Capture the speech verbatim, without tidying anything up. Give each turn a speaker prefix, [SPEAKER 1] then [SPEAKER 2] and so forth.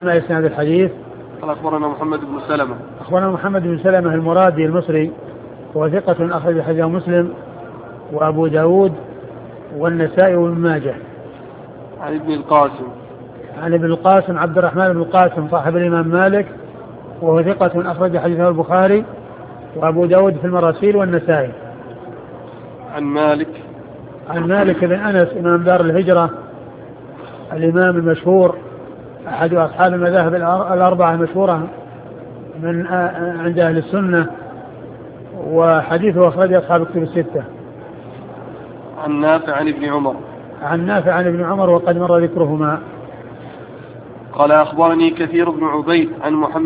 [SPEAKER 1] ما إسناد الحديث؟
[SPEAKER 2] قال أخبرنا محمد بن سلمة.
[SPEAKER 1] أخبرنا محمد بن سلمة المرادي المصري، وهو ثقة أخرج حديثه مسلم وأبو داود والنسائي وابن ماجه.
[SPEAKER 2] عن ابن القاسم.
[SPEAKER 1] عن ابن القاسم عبد الرحمن بن القاسم صاحب الإمام مالك، وهو ثقة أخرج حديثه البخاري وأبو داود في المراسيل والنسائي.
[SPEAKER 2] عن مالك.
[SPEAKER 1] عن مالك بن أنس إمام دار الهجرة الإمام المشهور أحد أصحاب المذاهب الأربعة المشهورة من عند أهل السنة، وحديثه أخرج أصحاب الكتب الستة.
[SPEAKER 2] عن نافع عن ابن عمر.
[SPEAKER 1] عن نافع عن ابن عمر وقد مر ذكرهما.
[SPEAKER 2] قال أخبرني كثير بن عبيد عن محمد